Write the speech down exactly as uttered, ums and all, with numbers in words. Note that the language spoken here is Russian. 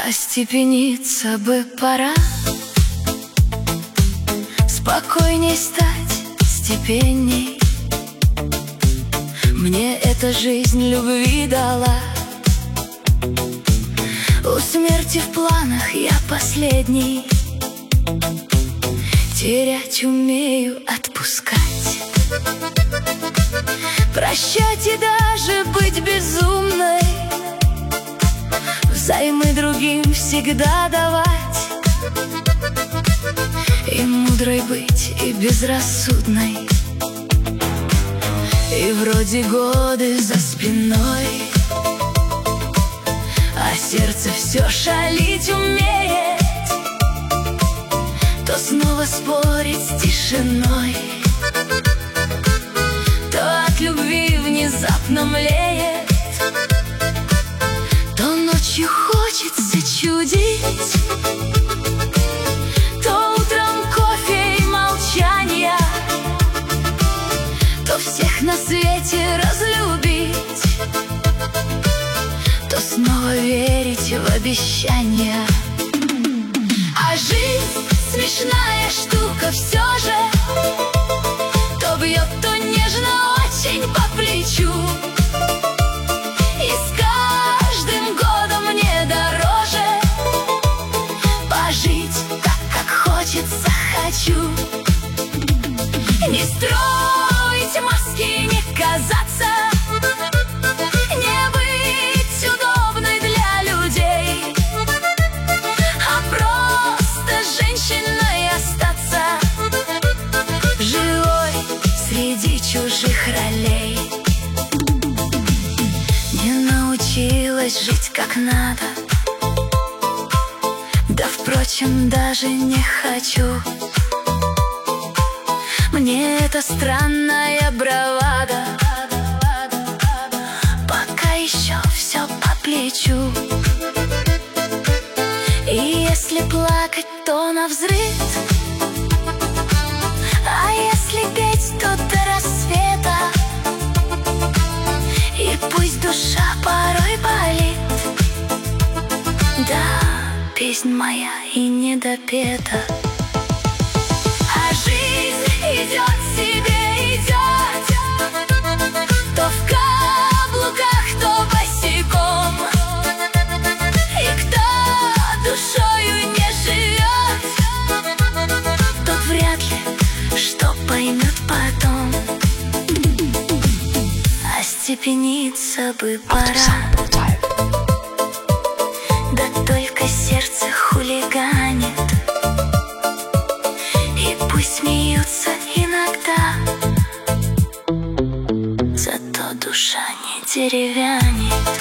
Остепениться бы пора, спокойней стать, степенней. Мне эта жизнь любви дала. У смерти в планах я последний. Терять умею, отпускать, прощать и даже быть безумной, взаймы другим всегда давать, и мудрой быть, и безрассудной. И вроде годы за спиной, а сердце все шалить умеет. То снова спорить с тишиной, то от любви внезапно млеет, то ночью хочется чудить, то утром кофе и молчанья, то всех на свете разлюбить, то снова верить в обещания. А жизнь смешная штука все же, то бьет, то нежно очень по плечу. И с каждым годом мне дороже пожить так, как хочется, хочу. Не строить маски, не казаться, не быть удобной для людей, а просто женщиной остаться, живой среди чужих ролей. Не научилась жить как надо, да, впрочем, даже не хочу. Мне эта странная бравада пока еще все по плечу. И если плакать, то навзрыд, а если петь, то до рассвета. И пусть душа порой болит, да, песнь моя и не допета. А жизнь идет себе, идет, то в каблуках, то босиком. И кто душою не живет, тот вряд ли что поймет потом. Остепениться бы пора, да только сердце хулиганит. И пусть смеются иногда, зато душа не деревянит.